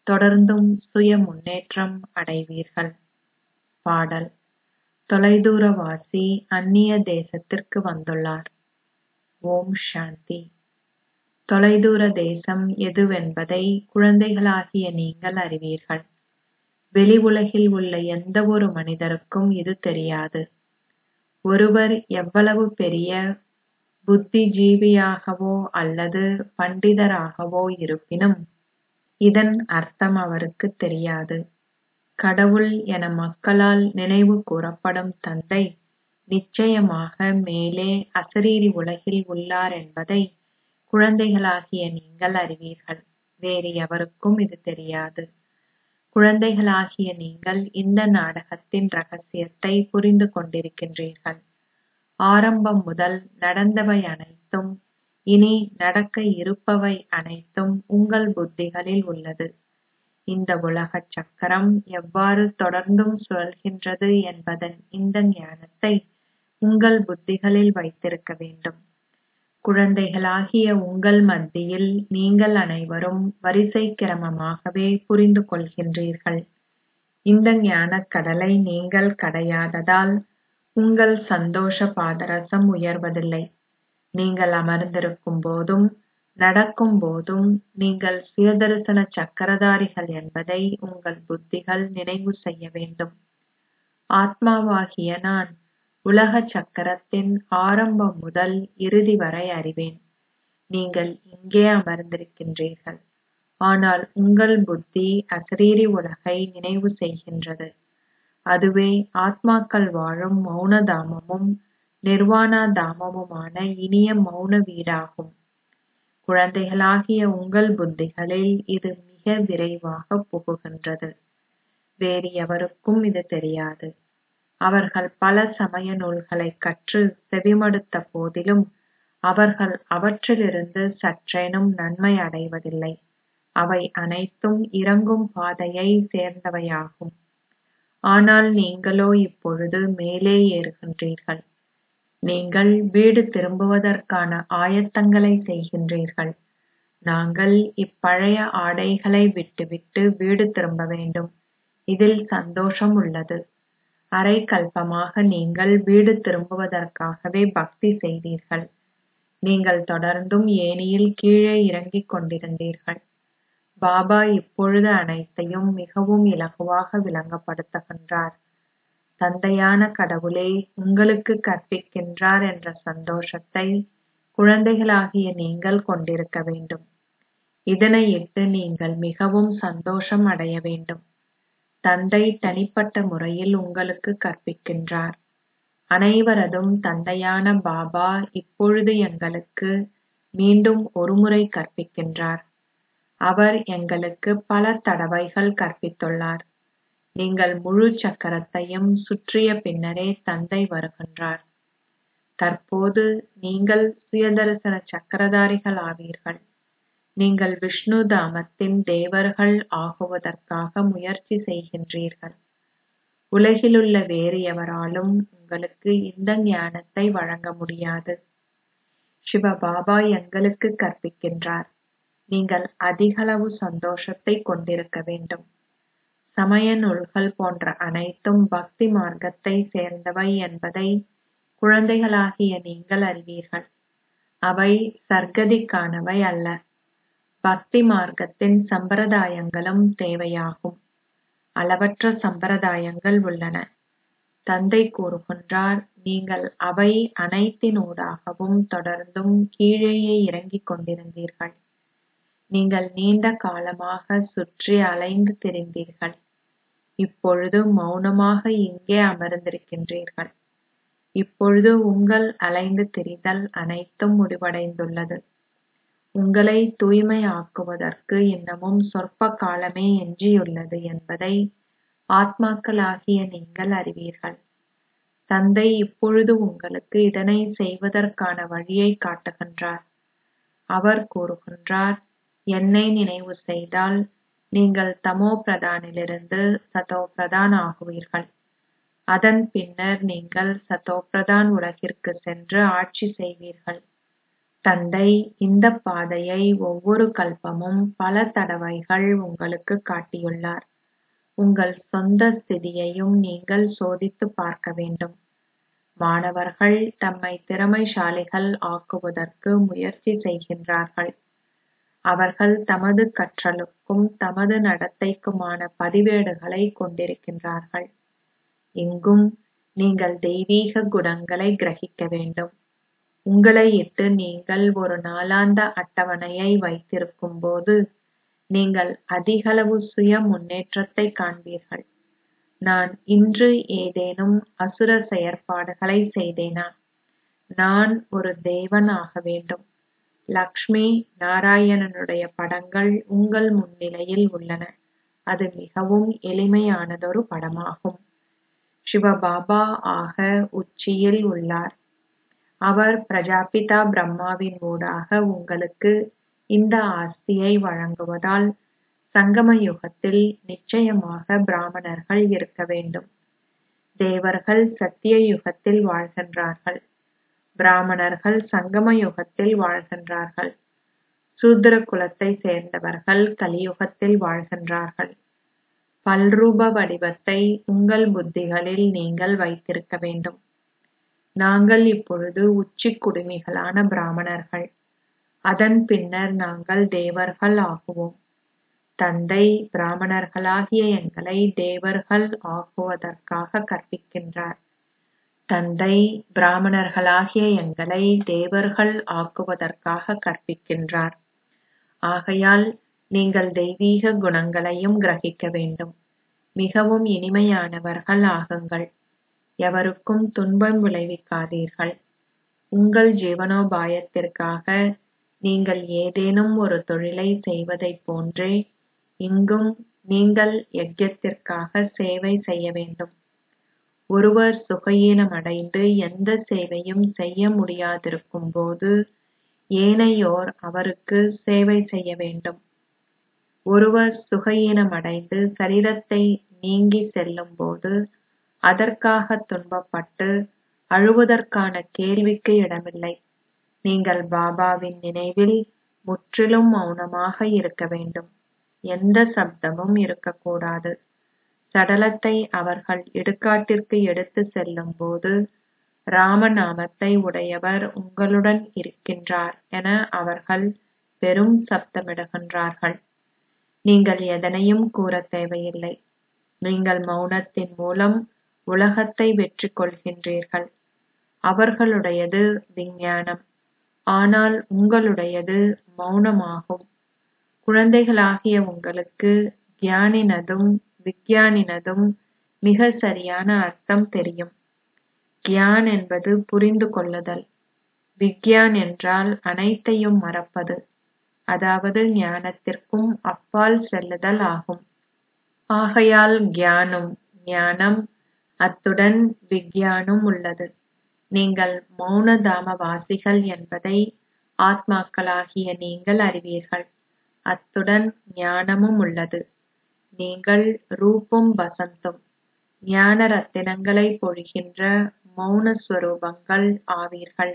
தொடர்ந்தும் சுய முன்னேற்றம் அடைவீர்கள். பாடல். தொலைதூரவாசி அந்நிய தேசத்திற்கு வந்துள்ளார். ஓம் சாந்தி. தொலைதூர தேசம் எதுவென்பதை குழந்தைகளாகிய நீங்கள் அறிவீர்கள். வெளி உலகில் உள்ள எந்த ஒரு மனிதருக்கும் இது தெரியாது. ஒருவர் எவ்வளவு பெரிய புத்திஜீவியாகவோ அல்லது பண்டிதராகவோ இருப்பினும் இதன் அர்த்தம் அவருக்கு தெரியாது. கடவுள் என மக்களால் நினைவு கூறப்படும் தந்தை நிச்சயமாக மேலே அசரீரி உலகில் உள்ளார் என்பதை குழந்தைகளாகிய நீங்கள் அறிவீர்கள். வேறு எவருக்கும் இது தெரியாது. குழந்தைகளாகிய நீங்கள் இந்த நாடகத்தின் ரகசியத்தை புரிந்து கொண்டிருக்கின்றீர்கள். ஆரம்பம் முதல் நடந்தவை அனைத்தும் இனி நடக்க இருப்பவை அனைத்தும் உங்கள் புத்திகளில் உள்ளது. இந்த உலகச் சக்கரம் எவ்வாறு தொடர்ந்தும் சுழல்கின்றது என்பதன் இந்த ஞானத்தை உங்கள் புத்திகளில் வைத்திருக்க வேண்டும். குழந்தைகளாகிய உங்கள் மத்தியில் நீங்கள் அனைவரும் வரிசை கிரமமாகவே புரிந்து கொள்கின்றீர்கள். இந்த ஞானக் கடலை நீங்கள் கடையாததால் உங்கள் சந்தோஷ பாதரசம் உயர்வதில்லை. நீங்கள் அமர்ந்திருக்கும் போதும் நடக்கும் போதும் நீங்கள் சுயதரிசன சக்கரதாரிகள் என்பதை உங்கள் புத்திகள் நினைவு செய்ய வேண்டும். ஆத்மாவாகிய நான் உலக சக்கரத்தின் ஆரம்பம் முதல் இறுதி வரை அறிவேன். நீங்கள் இங்கே அமர்ந்திருக்கின்றீர்கள். ஆனால் உங்கள் புத்தி அசரீரி உலகை நினைவு செய்கின்றது. அதுவே ஆத்மாக்கள் வாழும் மௌன தாமமும் நிர்வாணா தாமமுமான இனிய மௌன வீடாகும். குழந்தைகளாகிய உங்கள் புத்திகளில் இது மிக விரைவாக புகுகின்றது. வேறு எவருக்கும் இது தெரியாது. அவர்கள் பல சமய நூல்களைக் கற்று செவிமடுத்த போதிலும் அவர்கள் அவற்றிலிருந்து சற்றேனும் நன்மை அடைவதில்லை. அவை அனைத்தும் இறங்கும் பாதையை சேர்ந்தவையாகும். ஆனால் நீங்களோ இப்பொழுது மேலே ஏறுகின்றீர்கள். நீங்கள் வீடு திரும்புவதற்கான ஆயத்தங்களை செய்கின்றீர்கள். நாங்கள் இப்பழைய ஆடைகளை விட்டுவிட்டு வீடு திரும்ப வேண்டும். இதில் சந்தோஷம் உள்ளது. அரை கல்பமாக நீங்கள் வீடு திரும்புவதற்காகவே பக்தி செய்தீர்கள். நீங்கள் தொடர்ந்தும் ஏணியில் கீழே இறங்கிக் கொண்டிருந்தீர்கள். பாபா இப்பொழுது அனைத்தையும் மிகவும் இலகுவாக விளங்கப்படுத்துகின்றார். தந்தையான கடவுளே உங்களுக்கு கற்பிக்கின்றார் என்ற சந்தோஷத்தை குழந்தைகளாகிய நீங்கள் கொண்டிருக்க வேண்டும். இதனையிட்டு நீங்கள் மிகவும் சந்தோஷம் அடைய வேண்டும். தந்தை தனிப்பட்ட முறையில் உங்களுக்கு கற்பிக்கின்றார். அனைவரதும் தந்தையான பாபா இப்பொழுது எங்களுக்கு மீண்டும் ஒருமுறை கற்பிக்கின்றார். அவர் எங்களுக்கு பல தடவைகள் கற்பித்துள்ளார். நீங்கள் முழு சக்கரத்தையும் சுற்றிய பின்னரே தந்தை வருகின்றார். தற்போது நீங்கள் சுயதரிசன சக்கரதாரிகள் ஆவீர்கள். நீங்கள் விஷ்ணு தாமத்தின் தேவர்கள் ஆகுவதற்காக முயற்சி செய்கின்றீர்கள். உலகிலுள்ள வேறு எவராலும் உங்களுக்கு இந்த ஞானத்தை வழங்க முடியாது. சிவபாபா எங்களுக்கு கற்பிக்கின்றார். நீங்கள் அதிகளவு சந்தோஷத்தை கொண்டிருக்க வேண்டும். சமய நூல்கள் போன்ற அனைத்தும் பக்தி மார்க்கத்தை சேர்ந்தவை என்பதை குழந்தைகளாகிய நீங்கள் அறிவீர்கள். அவை சர்க்கதிக்கானவை அல்ல. பக்தி மார்க்கத்தின் சம்பிரதாயங்களும் தேவையாகும். அளவற்ற சம்பிரதாயங்கள் உள்ளன. தந்தை கூறுகின்றார், நீங்கள் அவை அனைத்தினூடாகவும் தொடர்ந்தும் கீழேயே இறங்கிக் கொண்டிருந்தீர்கள். நீங்கள் நீண்ட காலமாக சுற்றி அலைந்து திரிந்தீர்கள். இப்பொழுது மௌனமாக இங்கே அமர்ந்திருக்கின்றீர்கள். இப்பொழுது உங்கள் அலைந்து திரிதல் அனைத்தும் முடிவடைந்துள்ளது. உங்களை தூய்மையாக்குவதற்கு இன்னமும் சொற்ப காலமே எஞ்சியுள்ளது என்பதை ஆத்மாக்களாகிய நீங்கள் அறிவீர்கள். தந்தை இப்பொழுது உங்களுக்கு இதனை செய்வதற்கான வழியை காட்டுகின்றார். அவர் கூறுகின்றார், என்னை நினைவு செய்தால் நீங்கள் தமோ பிரதானிலிருந்து சதோ பிரதான் ஆகுவீர்கள். அதன் பின்னர் நீங்கள் சதோ பிரதான் உலகிற்கு சென்று ஆட்சி செய்வீர்கள். தந்தை இந்த பாதையை ஒவ்வொரு கல்பமும் பல தடவைகள் உங்களுக்கு காட்டியுள்ளார். உங்கள் சொந்த ஸ்திதியையும் நீங்கள் சோதித்து பார்க்க வேண்டும். மாணவர்கள் தம்மை திறமைசாலிகள் ஆக்குவதற்கு முயற்சி செய்கின்றார்கள். அவர்கள் தமது கற்றலுக்கும் தமது நடத்தைக்குமான பதிவேடுகளை கொண்டிருக்கின்றார்கள். இங்கும் நீங்கள் தெய்வீக குணங்களை கிரகிக்க வேண்டும். உங்களை இட்டு நீங்கள் ஒரு நாளாந்த அட்டவணையை வைத்திருக்கும் போது நீங்கள் அதிகளவு சுய முன்னேற்றத்தை காண்பீர்கள். நான் இன்று ஏதேனும் அசுர செயற்பாடுகளை செய்தேனா? நான் ஒரு தேவன் ஆக வேண்டும். லக்ஷ்மி நாராயணனுடைய படங்கள் உங்கள் முன்னிலையில் உள்ளன. அது மிகவும் எளிமையானதொரு படமாகும். சிவபாபா ஆக உச்சியில் உள்ளார். அவர் பிரஜாபிதா பிரம்மாவின் ஊடாக உங்களுக்கு இந்த ஆஸ்தியை வழங்குவதால் சங்கம யுகத்தில் நிச்சயமாக பிராமணர்கள் இருக்க வேண்டும். தேவர்கள் சத்திய யுகத்தில் வாழ்கின்றார்கள். பிராமணர்கள் சங்கம யுகத்தில் வாழ்கின்றார்கள். சூத்திர குலத்தை சேர்ந்தவர்கள் கலியுகத்தில் வாழ்கின்றார்கள். பல்ரூப வடிவத்தை உங்கள் புத்திகளில் நீங்கள் வைத்திருக்க வேண்டும். நாங்கள் இப்பொழுது உச்சி குடுமிகளான பிராமணர்கள். அதன் பின்னர் நாங்கள் தேவர்கள் ஆகுவோம். தந்தை பிராமணர்களாகிய எங்களை தேவர்கள் ஆக்குவதற்காக கற்பிக்கின்றார். தந்தை பிராமணர்களாகிய எங்களை தேவர்கள் ஆக்குவதற்காக கற்பிக்கின்றார். ஆகையால் நீங்கள் தெய்வீக குணங்களையும் கிரகிக்க வேண்டும். மிகவும் இனிமையானவர்கள் ஆகுங்கள். எவருக்கும் துன்பம் விளைவிக்காதீர்கள். உங்கள் ஜீவனோபாயத்திற்காக நீங்கள் ஏதேனும் ஒரு தொழிலை செய்வதைப் போன்றே இங்கும் நீங்கள் யஜ்யத்திற்காக சேவை செய்ய வேண்டும். ஒருவர் சுகயீனமடைந்து எந்த சேவையும் செய்ய முடியாதிருக்கும் போது ஏனையோர் அவருக்கு சேவை செய்ய வேண்டும். ஒருவர் சுகயீனமடைந்து சரீரத்தை நீங்கி செல்லும் போது அதற்காக துன்பப்பட்டு அழுவதற்கான கேள்விக்கு இடமில்லை. நீங்கள் பாபாவின் நினைவில் முற்றிலும் மௌனமாக இருக்க வேண்டும். எந்த சப்தமும் இருக்கக்கூடாது. சடலத்தை அவர்கள் இடுகாட்டிற்கு எடுத்து செல்லும் போது ராமநாமத்தை உடையவர் உங்களுடன் இருக்கின்றார் என அவர்கள் பெரும் சப்தமிடுகின்றார்கள். நீங்கள் எதனையும் கூற தேவையில்லை. நீங்கள் மௌனத்தின் மூலம் உலகத்தை வெற்றி கொள்கின்றீர்கள். அவர்களுடையது விஞ்ஞானம், ஆனால் உங்களுடையது மௌனமாகும். குழந்தைகளாகிய உங்களுக்கு கியானினதும் விஞ்ஞானினதும் மிக சரியான அர்த்தம் தெரியும். கியான் என்பது புரிந்து கொள்ளுதல். விஞ்ஞான் என்றால் அனைத்தையும் மறப்பது, அதாவது ஞானத்திற்கும் அப்பால் செல்லுதல் ஆகும். ஆகையால் ஞானம் அத்துடன் விஞ்ஞானும் உள்ளது. நீங்கள் மௌனதாமவாசிகள் என்பதை ஆத்மாக்களாகிய நீங்கள் அறிவீர்கள். அத்துடன் ஞானமும் உள்ளது. நீங்கள் ரூபம் வசந்தும் ஞான ரத்தினங்களை பொழிகின்ற மௌன ஸ்வரூபங்கள் ஆவீர்கள்.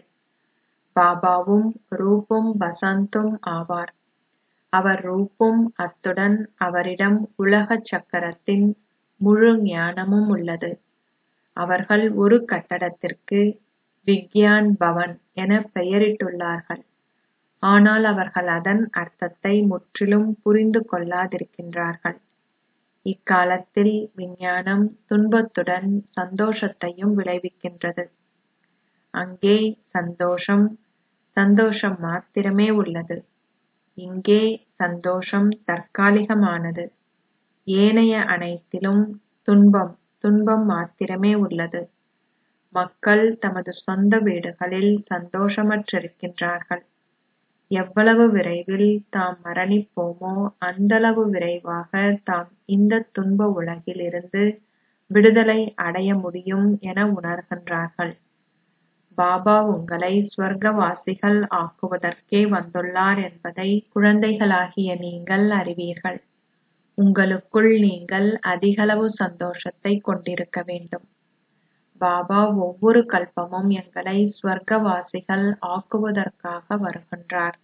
பாபாவும் ரூபம் வசந்தும் ஆவார். அவர் ரூபம், அத்துடன் அவரிடம் உலக சக்கரத்தின் முழு ஞானமும் உள்ளது. அவர்கள் ஒரு கட்டடத்திற்கு விக்யான் பவன் என பெயரிட்டுள்ளார்கள். ஆனால் அவர்கள் அதன் அர்த்தத்தை முற்றிலும் புரிந்து கொள்ளாதிருக்கின்றார்கள். இக்காலத்தில் விஞ்ஞானம் துன்பத்துடன் சந்தோஷத்தையும் விளைவிக்கின்றது. அங்கே சந்தோஷம் மாத்திரமே உள்ளது. இங்கே சந்தோஷம் தற்காலிகமானது. ஏனைய அனைத்திலும் துன்பம் மாத்திரமே உள்ளது. மக்கள் தமது சொந்த வீடுகளில் சந்தோஷமற்றிருக்கின்றார்கள். எவ்வளவு விரைவில் தாம் மரணிப்போமோ அந்தளவு விரைவாக தாம் இந்த துன்ப உலகில் இருந்து விடுதலை அடைய முடியும் என உணர்கின்றார்கள். பாபா உங்களை ஸ்வர்க்கவாசிகள் ஆக்குவதற்கே வந்துள்ளார் என்பதை குழந்தைகளாகிய நீங்கள் அறிவீர்கள். உங்களுக்குள் நீங்கள் அதிகளவு சந்தோஷத்தை கொண்டிருக்க வேண்டும். பாபா ஒவ்வொரு கல்பமும் எங்களை ஸ்வர்க்கவாசிகள் ஆக்குவதற்காக வருகின்றார்.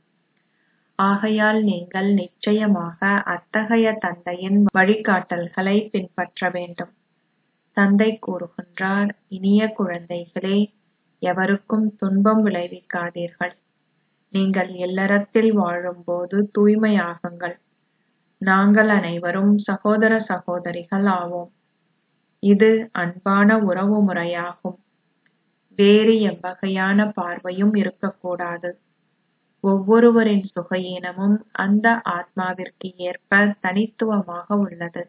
ஆகையால் நீங்கள் நிச்சயமாக அத்தகைய தந்தையின் வழிகாட்டல்களை பின்பற்ற வேண்டும். தந்தை கூறுகின்றார், இனிய குழந்தைகளே, எவருக்கும் துன்பம் விளைவிக்காதீர்கள். நீங்கள் இல்லறத்தில் வாழும்போது தூய்மையாகுங்கள். நாங்கள் அனைவரும் சகோதர சகோதரிகள் ஆவோம். இது அன்பான உறவு முறையாகும். வேறு எவ்வகையான பார்வையும் இருக்கக்கூடாது. ஒவ்வொருவரின் சுகயீனமும் அந்த ஆத்மாவிற்கு ஏற்ப தனித்துவமாக உள்ளது.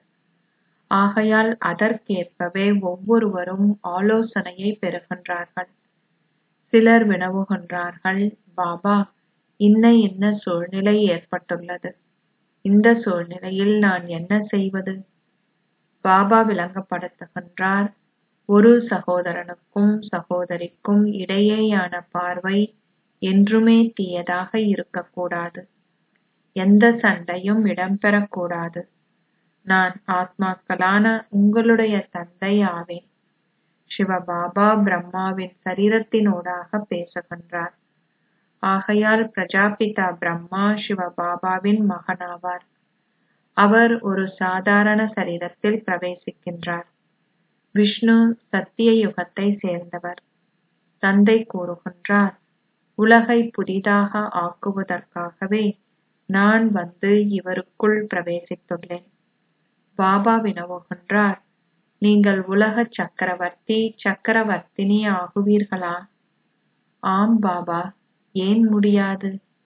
ஆகையால் அதற்கேற்பவே ஒவ்வொருவரும் ஆலோசனையை பெறுகின்றார்கள். சிலர் வினவுகின்றார்கள், பாபா, இன்ன சூழ்நிலை ஏற்பட்டுள்ளது. இந்த சூழ்நிலையில் நான் என்ன செய்வது? பாபா விளங்கப்படுத்துகின்றார், ஒரு சகோதரனுக்கும் சகோதரிக்கும் இடையேயான பார்வை என்றுமே தீயதாக இருக்கக்கூடாது. எந்த சண்டையும் இடம்பெறக்கூடாது. நான் ஆத்மாக்களான உங்களுடைய தந்தை ஆவேன். சிவபாபா பிரம்மாவின் சரீரத்தினூடாக பேசுகின்றார். ஆகையால் பிரஜாபிதா பிரம்மா சிவபாபாவின் மகனாவார். அவர் ஒரு சாதாரண சரீரத்தில் பிரவேசிக்கின்றார். விஷ்ணு சத்திய யுகத்தை சேர்ந்தவர். தந்தை கூறுகின்றார், உலகை புதிதாக ஆக்குவதற்காகவே நான் வந்து இவருக்குள் பிரவேசித்துள்ளேன். பாபா வினவுகின்றார், நீங்கள் உலக சக்கரவர்த்தி சக்கரவர்த்தினி ஆகுவீர்களா? ஆம் பாபா, ஏன் முடியாது?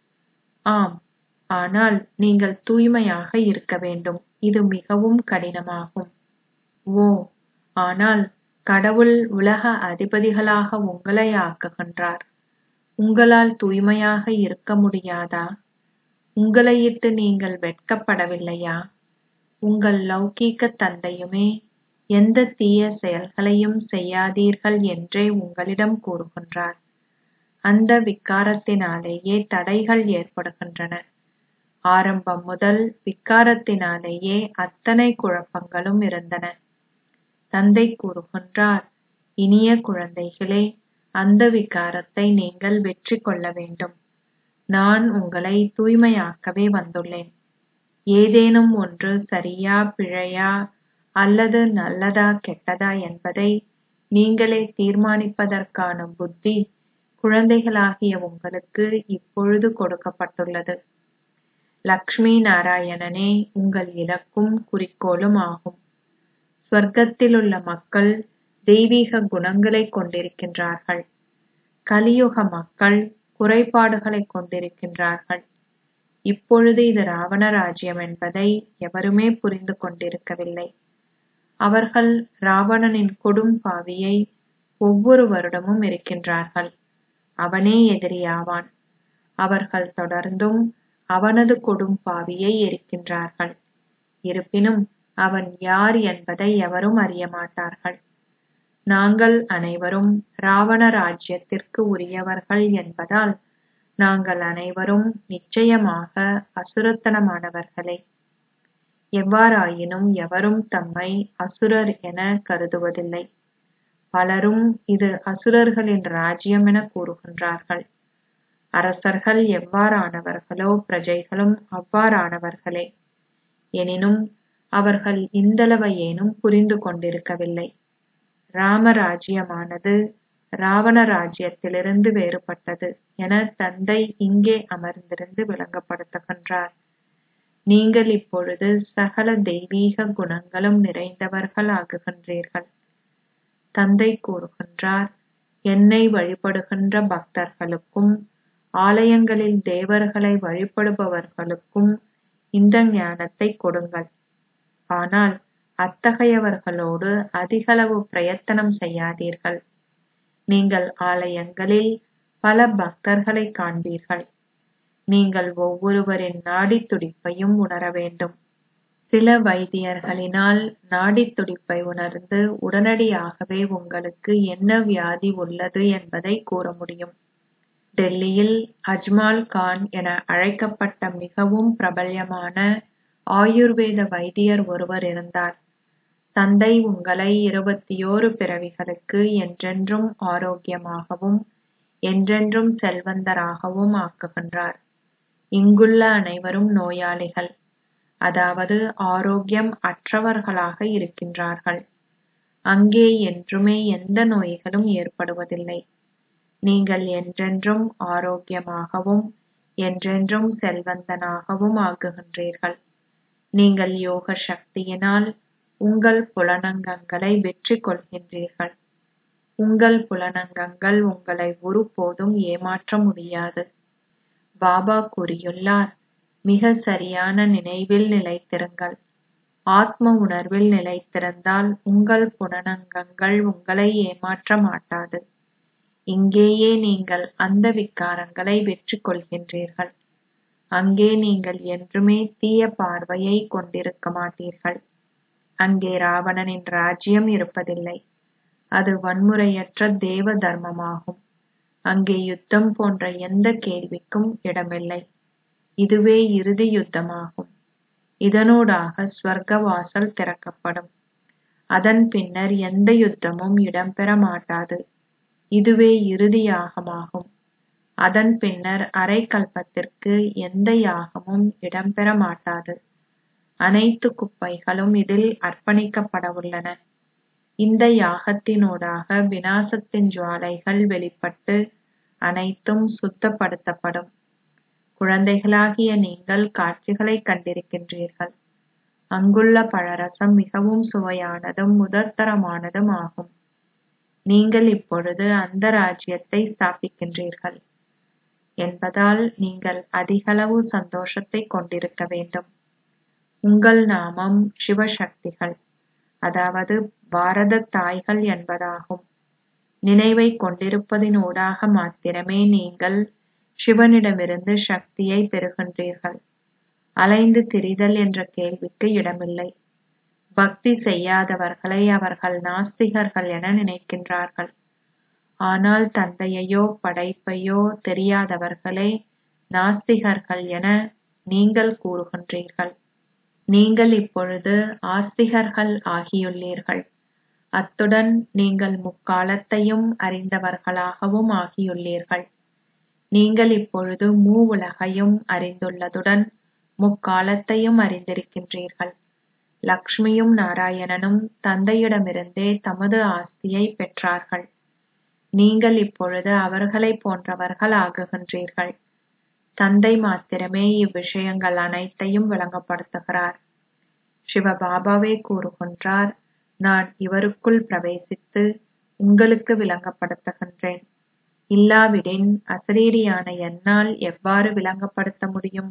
ஆம், ஆனால் நீங்கள் தூய்மையாக இருக்க வேண்டும். இது மிகவும் கடினமாகும். ஓ, ஆனால் கடவுள் உலக அதிபதிகளாக உங்களை ஆக்குகின்றார். உங்களால் தூய்மையாக இருக்க முடியாதா? உங்களையிட்டு நீங்கள் வெட்கப்படவில்லையா? உங்கள் லௌகீக தந்தையுமே எந்த தீய செயல்களையும் செய்யாதீர்கள் என்றே உங்களிடம் கூறுகின்றார். அந்த விக்காரத்தினாலேயே தடைகள் ஏற்படுகின்றன. ஆரம்பம் முதல் விக்காரத்தினாலேயே அத்தனை குழப்பங்களும் இருந்தன. தந்தை கூறுகின்றார், இனிய குழந்தைகளே, அந்த விக்காரத்தை நீங்கள் வெற்றி கொள்ள வேண்டும். நான் உங்களை தூய்மையாக்கவே வந்துள்ளேன். ஏதேனும் ஒன்று சரியா பிழையா அல்லது நல்லதா கெட்டதா என்பதை நீங்களே தீர்மானிப்பதற்கான புத்தி குழந்தைகளாகிய உங்களுக்கு இப்பொழுது கொடுக்கப்பட்டுள்ளது. லக்ஷ்மி நாராயணனே உங்கள் இலக்கும் குறிக்கோளும் ஆகும். ஸ்வர்க்கத்திலுள்ள மக்கள் தெய்வீக குணங்களை கொண்டிருக்கின்றார்கள். கலியுக மக்கள் குறைபாடுகளை கொண்டிருக்கின்றார்கள். இப்பொழுது இது ராவண ராஜ்யம் என்பதை எவருமே புரிந்து கொண்டிருக்கவில்லை. அவர்கள் ராவணனின் கொடும் பாவியை ஒவ்வொரு வருடமும் இருக்கின்றார்கள். அவனே எதிரியாவான். அவர்கள் தொடர்ந்தும் அவனது கொடும் பாவியை எரிக்கின்றார்கள். இருப்பினும் அவன் யார் என்பதை எவரும் அறிய மாட்டார்கள். நாங்கள் அனைவரும் ராவண ராஜ்யத்திற்கு உரியவர்கள் என்பதால் நாங்கள் அனைவரும் நிச்சயமாக அசுரத்தனமானவர்களே. எவ்வாறாயினும் எவரும் தம்மை அசுரர் என கருதுவதில்லை. பலரும் இது அசுரர்களின் ராஜ்யம் என கூறுகின்றார்கள். அரசர்கள் எவ்வாறானவர்களோ பிரஜைகளும் அவ்வாறானவர்களே. எனினும் அவர்கள் இந்தளவையேனும் புரிந்து கொண்டிருக்கவில்லை. ராமராஜ்யமானது ராவண ராஜ்யத்திலிருந்து வேறுபட்டது என தந்தை இங்கே அமர்ந்திருந்து விளங்கப்படுத்துகின்றார். நீங்கள் இப்பொழுது சகல தெய்வீக குணங்களும் நிறைந்தவர்கள் ஆகுகின்றீர்கள். தந்தை கூறுகின்றார், என்னை வழிபடுகின்ற பக்தர்களுக்கும் ஆலயங்களில் தேவர்களை வழிபடுபவர்களுக்கும் இந்த ஞானத்தை கொடுங்கள். ஆனால் அத்தகையவர்களோடு அதிகளவு பிரயத்தனம் செய்யாதீர்கள். நீங்கள் ஆலயங்களில் பல பக்தர்களை காண்பீர்கள். நீங்கள் ஒவ்வொருவரின் நாடித் துடிப்பையும் உணர வேண்டும். சில வைத்தியர்களினால் நாடித் துடிப்பை உணர்ந்து உடனடியாகவே உங்களுக்கு என்ன வியாதி உள்ளது என்பதை கூற முடியும். டெல்லியில் அஜ்மால் கான் என அழைக்கப்பட்ட மிகவும் பிரபல்யமான ஆயுர்வேத வைத்தியர் ஒருவர் இருந்தார். தந்தை உங்களை 21 பிறவிகளுக்கு என்றென்றும் ஆரோக்கியமாகவும் என்றென்றும் செல்வந்தராகவும் ஆக்குகின்றார். இங்குள்ள அனைவரும் நோயாளிகள், அதாவது ஆரோக்கியம் அற்றவர்களாக இருக்கின்றார்கள். அங்கே என்றுமே எந்த நோய்களும் ஏற்படுவதில்லை. நீங்கள் என்றென்றும் ஆரோக்கியமாகவும் என்றென்றும் செல்வந்தனாகவும் ஆகுகின்றீர்கள். நீங்கள் யோக சக்தியினால் உங்கள் புலனங்கங்களை வெற்றி கொள்கின்றீர்கள். உங்கள் புலனங்கங்கள் உங்களை ஒருபோதும் ஏமாற்ற முடியாது. பாபா கூறியுள்ளார், மிக சரியான நினைவில் நிலைத்திருங்கள். ஆத்ம உணர்வில் நிலைத்திருந்தால் உங்கள் புலனங்கங்கள் உங்களை ஏமாற்ற மாட்டாது. இங்கேயே நீங்கள் அந்த விகாரங்களை வெற்றி கொள்கின்றீர்கள். அங்கே நீங்கள் என்றுமே தீய பார்வையை கொண்டிருக்க மாட்டீர்கள். அங்கே ராவணனின் ராஜ்யம் இருப்பதில்லை. அது வன்முறையற்ற தேவ தர்மமாகும். அங்கே யுத்தம் போன்ற எந்த கேள்விக்கும் இடமில்லை. இதுவே இறுதி யுத்தமாகும். இதனூடாக ஸ்வர்க்க வாசல் திறக்கப்படும். அதன் பின்னர் எந்த யுத்தமும் இடம்பெற மாட்டாது. இதுவே இறுதி யாகமாகும். அதன் பின்னர் அரை கல்பத்திற்கு எந்த யாகமும் இடம்பெற மாட்டாது. அனைத்து குப்பைகளும் இதில் அர்ப்பணிக்கப்படவுள்ளன. இந்த யாகத்தினூடாக விநாசத்தின் ஜுவாலைகள் வெளிப்பட்டு அனைத்தும் சுத்தப்படுத்தப்படும். குழந்தைகளாகிய நீங்கள் காட்சிகளை கண்டிருக்கின்றீர்கள். அங்குள்ள பழரசம் மிகவும் சுவையானதும் முதற்தரமானதும் ஆகும். நீங்கள் இப்பொழுது அந்த ராஜ்யத்தை ஸ்தாபிக்கின்றீர்கள் என்பதால் நீங்கள் அதிகளவு சந்தோஷத்தை கொண்டிருக்க வேண்டும். உங்கள் நாமம் சிவசக்திகள், அதாவது பாரத தாய்கள் என்பதாகும். நினைவை கொண்டிருப்பதினூடாக மாத்திரமே நீங்கள் சிவனிடமிருந்து சக்தியை பெறுகின்றீர்கள். அலைந்து திரிதல் என்ற கேள்விக்கு இடமில்லை. பக்தி செய்யாதவர்களை அவர்கள் நாஸ்திகர்கள் என நினைக்கின்றார்கள். ஆனால் தந்தையையோ படைப்பையோ தெரியாதவர்களே நாஸ்திகர்கள் என நீங்கள் கூறுகின்றீர்கள். நீங்கள் இப்பொழுது ஆஸ்திகர்கள் ஆகியுள்ளீர்கள். அத்துடன் நீங்கள் முக்காலத்தையும் அறிந்தவர்களாகவும் ஆகியுள்ளீர்கள். நீங்கள் இப்பொழுது மூவுலகையும் அறிந்துள்ளதுடன் முக்காலத்தையும் அறிந்திருக்கின்றீர்கள். லக்ஷ்மியும் நாராயணனும் தந்தையிடமிருந்தே தமது ஆஸ்தியை பெற்றார்கள். நீங்கள் இப்பொழுது அவர்களைப் போன்றவர்கள் ஆகுகின்றீர்கள். தந்தை மாத்திரமே இவ்விஷயங்கள் அனைத்தையும் விளங்கப்படுத்துகிறார். சிவபாபாவே கூறுகின்றார், நான் இவருக்குள் பிரவேசித்து உங்களுக்கு விளங்கப்படுத்துகின்றேன். இல்லாவிடின் அசரீரியான என்னால் எவ்வாறு விளங்கப்படுத்த முடியும்?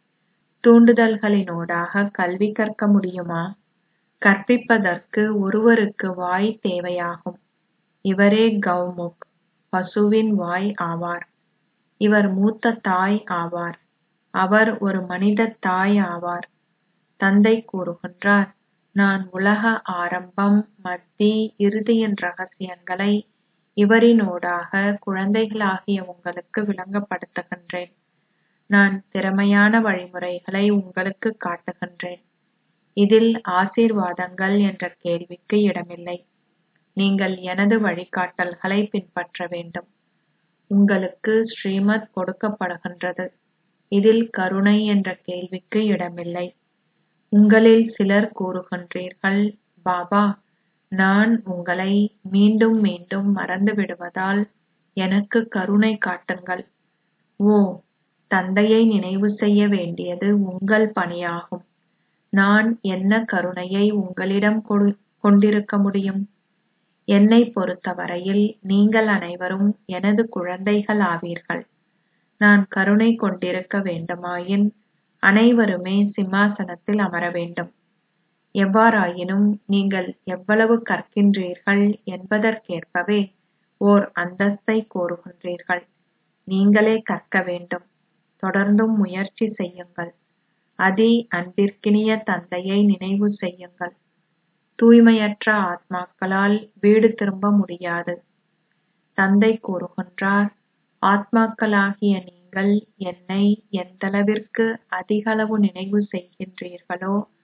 தூண்டுதல்களினூடாக கல்வி கற்க முடியுமா? கற்பிப்பதற்கு ஒருவருக்கு வாய் தேவையாகும். இவரே கௌமுக், பசுவின் வாய் ஆவார். இவர் மூத்த தாய் ஆவார். அவர் ஒரு மனித தாய் ஆவார். தந்தை கூறுகின்றார், நான் உலக ஆரம்பம், மத்தி, இறுதியின் ரகசியங்களை இவரினூடாக குழந்தைகளாகிய உங்களுக்கு விளங்கப்படுத்துகின்றேன். நான் திறமையான வழிமுறைகளை உங்களுக்கு காட்டுகின்றேன். இதில் ஆசீர்வாதங்கள் என்ற கேள்விக்கு இடமில்லை. நீங்கள் எனது வழிகாட்டல்களை பின்பற்ற வேண்டும். உங்களுக்கு ஸ்ரீமத் கொடுக்கப்படுகின்றது. இதில் கருணை என்ற கேள்விக்கு இடமில்லை. உங்களில் சிலர் கூறுகின்றீர்கள், பாபா, நான் உங்களை மீண்டும் மீண்டும் மறந்து விடுவதால் எனக்கு கருணை காட்டுங்கள். ஓ, தந்தையை நினைவு செய்ய வேண்டியது உங்கள் பணியாகும். நான் என்ன கருணையை உங்களிடம் கொண்டிருக்க முடியும்? என்னை பொறுத்தவரையில் நீங்கள் அனைவரும் எனது குழந்தைகள் ஆவீர்கள். நான் கருணை கொண்டிருக்க வேண்டுமாயின் அனைவருமே சிம்மாசனத்தில் அமர வேண்டும். எவ்வாறாயினும் நீங்கள் எவ்வளவு கற்கின்றீர்கள் என்பதற்கேற்பவே ஓர் அந்தஸ்தை கோருகின்றீர்கள். நீங்களே கற்க வேண்டும். தொடர்ந்தும் முயற்சி செய்யுங்கள். அதி அன்பிற்கினிய தந்தையை நினைவு செய்யுங்கள். தூய்மையற்ற ஆத்மாக்களால் வீடு திரும்ப முடியாது. தந்தை கூறுகின்றார், ஆத்மாக்களாகிய நீங்கள் என்னை எந்தளவிற்கு அதிகளவு நினைவு செய்கின்றீர்களோ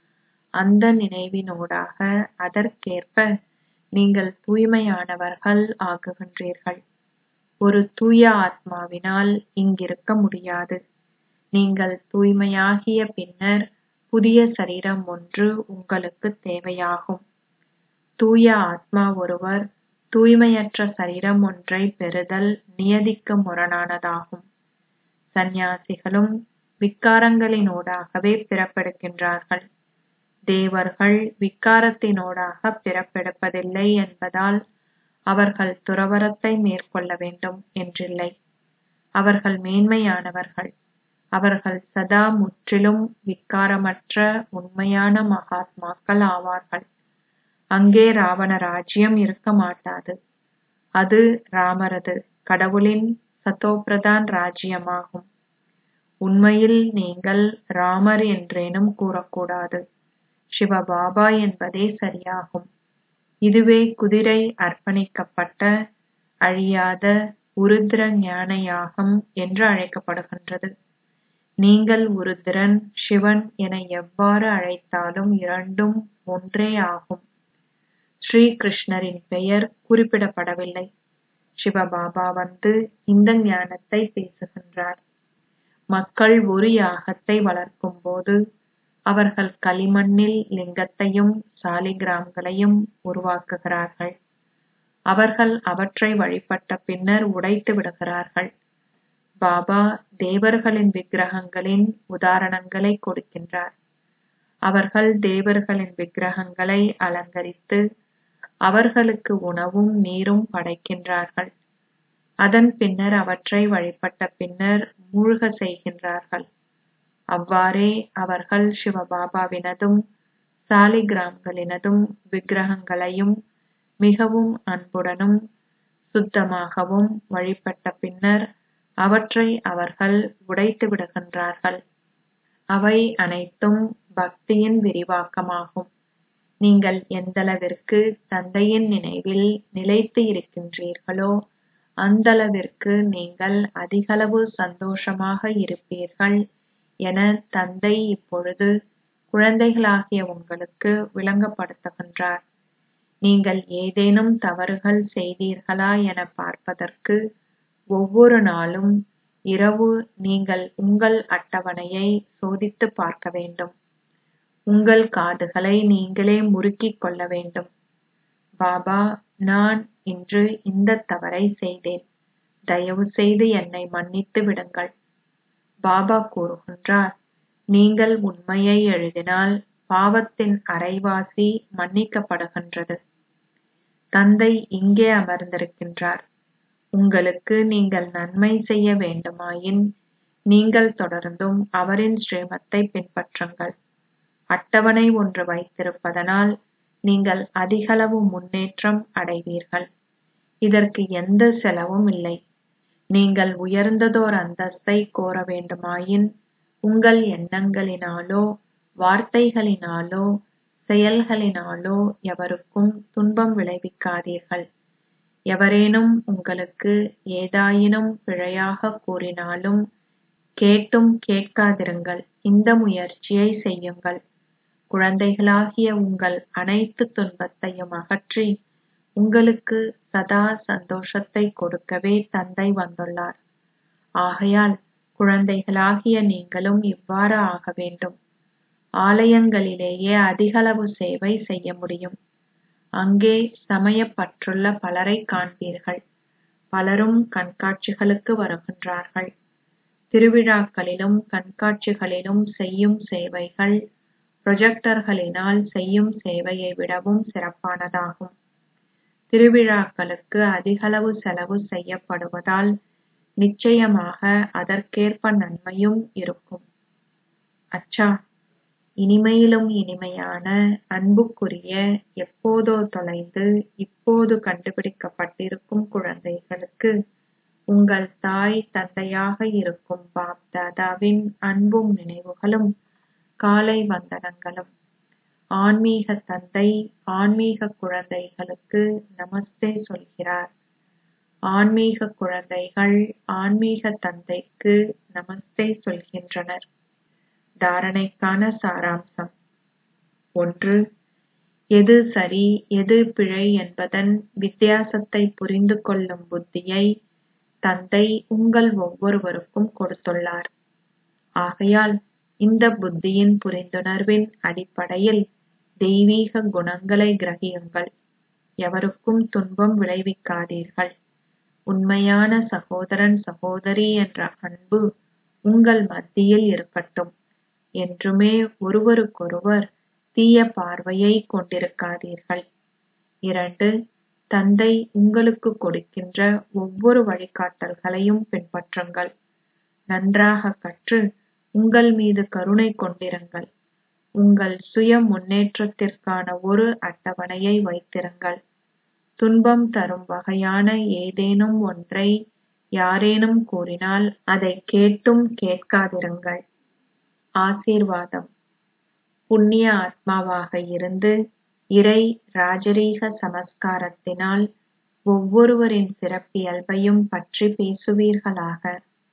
அந்த நினைவினூடாக அதற்கேற்ப நீங்கள் தூய்மையானவர்கள் ஆகுகின்றீர்கள். ஒரு தூய ஆத்மாவினால் இங்கிருக்க முடியாது. நீங்கள் தூய்மையாகிய பின்னர் புதிய சரீரம் ஒன்று உங்களுக்கு தேவையாகும். தூய ஆத்மா ஒருவர் தூய்மையற்ற சரீரம் ஒன்றை பெறுதல் நியதிக்கு முரணானதாகும். சந்நியாசிகளும் விக்காரங்களினூடாகவே பிறப்பெடுக்கின்றார்கள். தேவர்கள் விக்காரத்தினூடாக பிறப்பெடுப்பதில்லை என்பதால் அவர்கள் துறவறத்தை மேற்கொள்ள வேண்டும் என்றில்லை. அவர்கள் மேன்மையானவர்கள். அவர்கள் சதா முற்றிலும் விக்காரமற்ற உண்மையான மகாத்மாக்கள் ஆவார்கள். அங்கே ராவண ராஜ்யம் இருக்க மாட்டாது. அது ராமரது, கடவுளின் சதோபிரதான் ராஜ்யமாகும். உண்மையில் நீங்கள் ராமர் என்றேனும் கூறக்கூடாது. சிவபாபா என்பதே சரியாகும். இதுவே குதிரை அர்ப்பணிக்கப்பட்ட அழியாத உருத்திர ஞான யாகம் என்று அழைக்கப்படுகின்றது. நீங்கள் உருத்திரன், சிவன் என எவ்வாறு அழைத்தாலும் இரண்டும் ஒன்றே ஆகும். ஸ்ரீ கிருஷ்ணரின் பெயர் குறிப்பிடப்படவில்லை. சிவபாபா வந்து இந்த ஞானத்தை பேசுகின்றார். மக்கள் ஒரு யாகத்தை வளர்க்கும் போது அவர்கள் களிமண்ணில் லிங்கத்தையும் சாலிகிராம்களையும் உருவாக்குகிறார்கள். அவர்கள் அவற்றை வழிபட்ட பின்னர் உடைத்து விடுகிறார்கள். பாபா தேவர்களின் விக்கிரகங்களின் உதாரணங்களை கொடுக்கின்றார். அவர்கள் தேவர்களின் விக்கிரகங்களை அலங்கரித்து அவர்களுக்கு உணவும் நீரும் படைக்கின்றார்கள். அதன் பின்னர் அவற்றை வழிபட்ட பின்னர் மூழ்க செய்கின்றார்கள். அவ்வாறே அவர்கள் சிவபாபாவினதும் சாலிகிராம்களினதும் விக்கிரகங்களையும் மிகவும் அன்புடனும் சுத்தமாகவும் வழிபட்ட பின்னர் அவற்றை அவர்கள் உடைத்து விடுகின்றார்கள். அவை அனைத்தும் பக்தியின் விரிவாக்கமாகும். நீங்கள் எந்தளவிற்கு தந்தையின் நினைவில் நிலைத்து இருக்கின்றீர்களோ அந்தளவிற்கு நீங்கள் அதிகளவு சந்தோஷமாக இருப்பீர்கள் என தந்தை இப்பொழுது குழந்தைகளாகிய உங்களுக்கு விளங்கப்படுத்துகின்றார். நீங்கள் ஏதேனும் தவறுகள் செய்தீர்களா என பார்ப்பதற்கு ஒவ்வொரு நாளும் இரவு நீங்கள் உங்கள் அட்டவணையை சோதித்து பார்க்க வேண்டும். உங்கள் காதுகளை நீங்களே முறுக்கிக் கொள்ள வேண்டும். பாபா, நான் இன்று இந்த தவறை செய்தேன். தயவு செய்து என்னை மன்னித்து விடுங்கள். பாபா கூறுகின்றார், நீங்கள் உண்மையை எழுதினால் பாவத்தின் அரைவாசி மன்னிக்கப்படுகின்றது. தந்தை இங்கே அமர்ந்திருக்கின்றார். உங்களுக்கு நீங்கள் நன்மை செய்ய வேண்டுமாயின் நீங்கள் தொடர்ந்தும் அவரின் ஸ்ரீமத்தை பின்பற்றுங்கள். அட்டவணை ஒன்று வைத்திருப்பதனால் நீங்கள் அதிகளவு முன்னேற்றம் அடைவீர்கள். இதற்கு எந்த செலவும் இல்லை. நீங்கள் உயர்ந்ததோர் அந்தஸ்தை கோர வேண்டுமாயின் உங்கள் எண்ணங்களினாலோ வார்த்தைகளினாலோ செயல்களினாலோ எவருக்கும் துன்பம் விளைவிக்காதீர்கள். எவரேனும் உங்களுக்கு ஏதாயினும் பிழையாக கூறினாலும் கேட்டும் கேட்காதிருங்கள். இந்த முயற்சியை செய்யுங்கள். குழந்தைகளாகிய உங்கள் அனைத்து துன்பத்தையும் அகற்றி உங்களுக்கு சதா சந்தோஷத்தை கொடுக்கவே தந்தை வந்துள்ளார். ஆகையால் குழந்தைகளாகிய நீங்களும் இவ்வாறு ஆக வேண்டும். ஆலயங்களிலேயே அதிகளவு சேவை செய்ய முடியும். அங்கே சமயப்பற்றுள்ள பலரை காண்பீர்கள். பலரும் கண்காட்சிகளுக்கு வருகின்றார்கள். திருவிழாக்களிலும் கண்காட்சிகளிலும் செய்யும் சேவைகள் புரொஜெக்டர்களினால் செய்யும் சேவையை விடவும் சிறப்பானதாகும். திருவிழாக்களுக்கு அதிகளவு செலவு செய்யப்படுவதால் நிச்சயமாக அதற்கேற்ப நன்மையும் இருக்கும். அச்சா, இனிமையிலும் இனிமையான அன்புக்குரிய எப்போதோ தொலைந்து இப்போது கண்டுபிடிக்கப்பட்டிருக்கும் குழந்தைகளுக்கு உங்கள் தாய் தந்தையாக இருக்கும் பாப் தாதாவின் அன்பும் நினைவுகளும் காலை வந்தனங்களும். ஆன்மீக தந்தை ஆன்மீக குழந்தைகளுக்கு நமஸ்தே சொல்கிறார். ஆன்மீக குழந்தைகள் ஆன்மீக தந்தைக்கு நமஸ்தே சொல்கின்றனர். தாரணைக்கான சாராம்சம். ஒன்று, எது சரி எது பிழை என்பதன் வித்தியாசத்தை புரிந்து கொள்ளும் புத்தியை தந்தை உங்கள் ஒவ்வொருவருக்கும் கொடுத்துள்ளார். ஆகையால் இந்த புத்தியின் புரிந்துணர்வின் அடிப்படையில் தெய்வீக குணங்களை கிரகியுங்கள். எவருக்கும் துன்பம் விளைவிக்காதீர்கள். உண்மையான சகோதரன் சகோதரி என்ற அன்பு உங்கள் மத்தியில் இருக்கட்டும். என்றுமே ஒருவருக்கொருவர் தீய பார்வையை கொண்டிருக்காதீர்கள். 2. தந்தை உங்களுக்கு கொடுக்கின்ற ஒவ்வொரு வழிகாட்டல்களையும் பின்பற்றுங்கள். நன்றாக கற்று உங்கள் மீது கருணை கொண்டிருங்கள். உங்கள் சுய முன்னேற்றத்திற்கான ஒரு அட்டவணையை வைத்திருங்கள். துன்பம் தரும் வகையான ஏதேனும் ஒன்றை யாரேனும் கூறினால் அதை கேட்டும் கேட்காதிருங்கள். ஆசீர்வாதம். புண்ணிய ஆத்மாவாக இருந்து இறை ராஜரீக சமஸ்காரத்தினால் ஒவ்வொருவரின் சிறப்பியல்பையும் பற்றி பேசுவீர்களாக.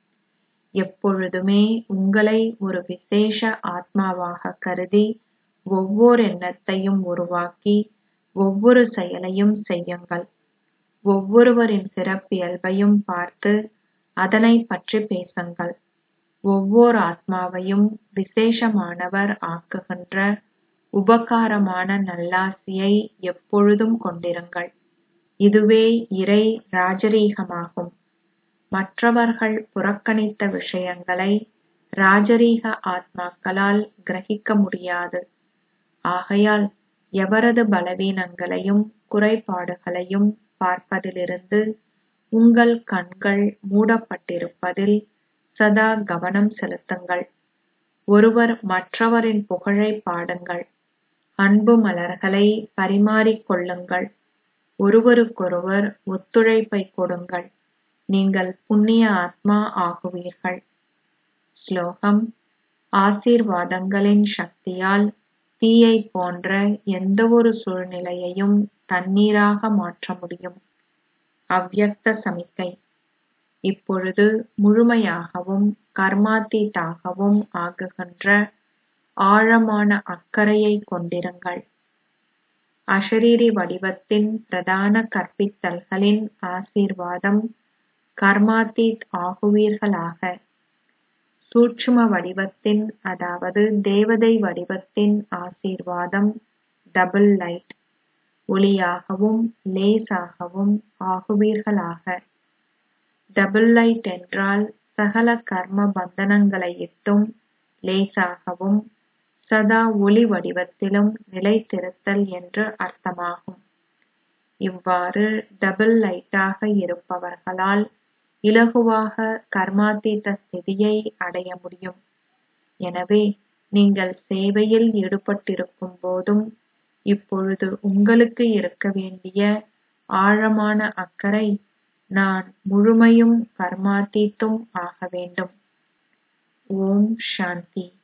எப்பொழுதுமே உங்களை ஒரு விசேஷ ஆத்மாவாக கருதி ஒவ்வொரு எண்ணத்தையும் உருவாக்கி ஒவ்வொரு செயலையும் செய்யுங்கள். ஒவ்வொருவரின் சிறப்பியல்பையும் பார்த்து அதனை பற்றி பேசுங்கள். ஒவ்வொரு ஆத்மாவையும் விசேஷமானவர் ஆக்குகின்ற உபகாரமான நல்லாசியை எப்பொழுதும் கொண்டிருங்கள். இதுவே இறை ராஜரீகமாகும். மற்றவர்கள் புறக்கணித்த விஷயங்களை ராஜரீக ஆத்மாக்களால் கிரகிக்க முடியாது. ஆகையால் எவரது பலவீனங்களையும் குறைபாடுகளையும் பார்ப்பதிலிருந்து உங்கள் கண்கள் மூடப்பட்டிருப்பதில் சதா கவனம் செலுத்துங்கள். ஒருவர் மற்றவரின் புகழை பாடுங்கள். அன்பு மலர்களை பரிமாறிக் கொள்ளுங்கள். ஒருவருக்கொருவர் ஒத்துழைப்பை கொடுங்கள். நீங்கள் புண்ணிய ஆத்மா ஆகுவீர்கள். ஸ்லோகம். ஆசீர்வாதங்களின் சக்தியால் தீயை போன்ற எந்தவொரு சூழ்நிலையையும் தண்ணீராக மாற்ற முடியும். அவ்யக்த சமிக்கை. இப்பொழுது முழுமையாகவும் கர்மாத்தீதாகவும் ஆகுகின்ற ஆழமான அக்கறையை கொண்டிருங்கள். அஷரீரி வடிவத்தின் பிரதான கற்பித்தல்களின் ஆசீர்வாதம் கர்மாத்தீத் ஆகுவீர்களாக. சூட்சும வடிவத்தின் அதாவது தேவதை வடிவத்தின் ஆசீர்வாதம் டபுள் லைட் ஒளியாகவும் லேசாகவும் ஆகுவீர்களாக. டபுள் லைட் என்றால் சகல கர்ம பந்தனங்களை இட்டும் லேசாகவும் சதா ஒளி வடிவத்திலும் நிலைத்திருத்தல் என்று அர்த்தமாகும். இவ்வாறு டபுள் லைட்டாக இருப்பவர்களால் இலகுவாக கர்மாத்தீத ஸ்திதியை அடைய முடியும். எனவே நீங்கள் சேவையில் ஈடுபட்டிருக்கும் போதும் இப்பொழுது உங்களுக்கு இருக்க வேண்டிய ஆழமான அக்கறை நான் முழுமையும் கர்மாத்தீத்தும் ஆக வேண்டும். ஓம் சாந்தி.